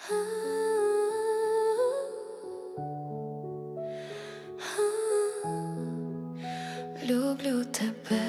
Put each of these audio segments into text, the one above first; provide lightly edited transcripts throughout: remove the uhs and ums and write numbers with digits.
Люблю тебе.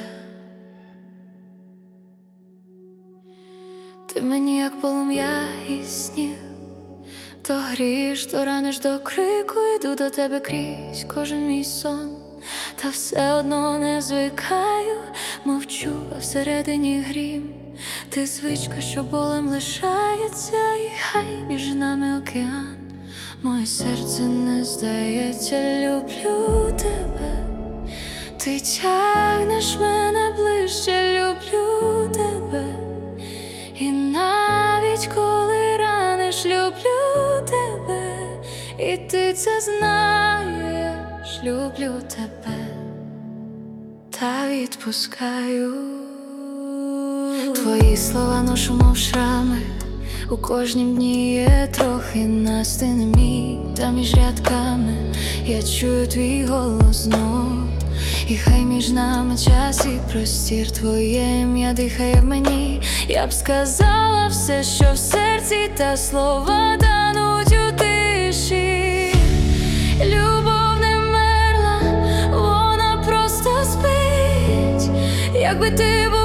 Ти мені як полум'я і сніг, то грієш, то раниш до крику, йду до тебе крізь кожен мій сон, та все одно не звикаю, мовчу, а всередині грім. Ти звичка, що болем лишається, і хай між нами океан. Моє серце не здається, люблю тебе. Ти тягнеш мене ближче, люблю тебе. І навіть коли раниш, люблю тебе. І ти це знаєш, люблю тебе. Та відпускаю. Твої слова ношу, мов шрами. У кожнім дні є трохи нас, ти не мій, та між рядками я чую твій голос знов. І хай між нами час і простір, твоє ім'я дихає в мені. Я б сказала все, що в серці, та слова тануть у тиші. Любов не вмерла, вона просто спить. Якби ти був